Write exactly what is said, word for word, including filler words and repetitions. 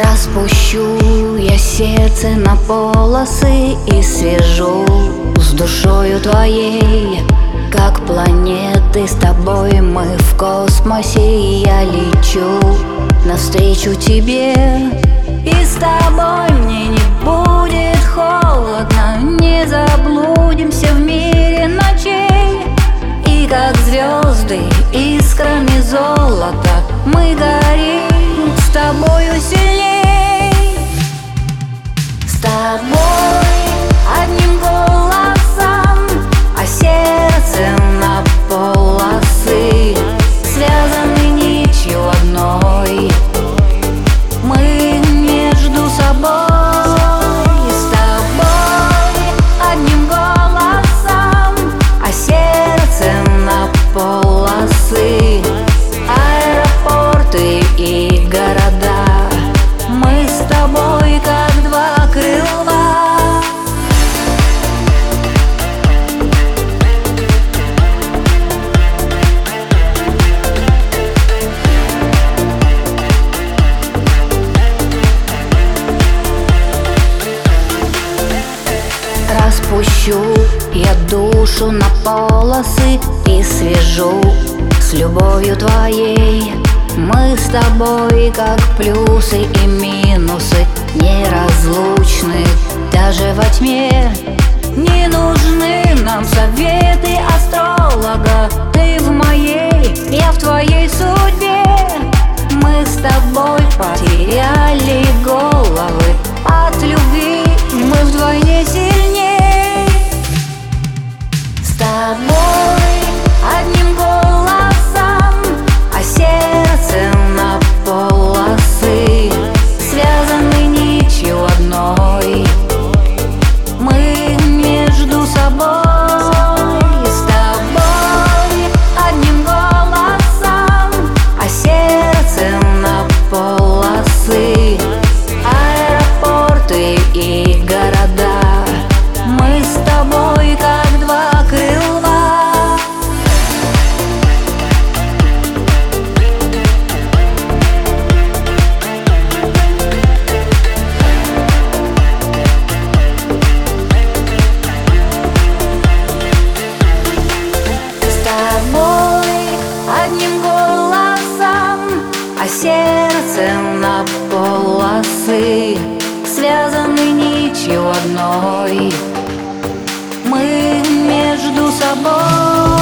Распущу я сердце на полосы и свяжу с душою твоей, как планеты с тобой мы в космосе, и я лечу навстречу тебе. И с тобой мне не будет холодно, не заблудимся в мире ночей. И как звезды искрами золота мы горим с тобою сильней. С тобой одним голосом, а сердцем на полосы, связаны нитью одной мы между собой. С тобой одним голосом, а сердцем на полосы, аэропорты и города, мы с тобой как два крыла. Распущу я душу на полосы и свяжу с любовью твоей. Мы с тобой как плюсы и минусы, неразлучны даже во тьме. Не нужны нам советы астролога, ты в моей, я в твоей судьбе. Мы с тобой потеряли головы от любви, мы вдвойне сильней. С тобой одним голосом, а сердцем на полосы, связаны нитью одной мы между собой. С тобой одним голосом, а сердцем на полосы, аэропорты и города, мы с тобой как два крыла. С тобой одним голосом, а сердцем на полосы, связаны нитью одной мы между собой.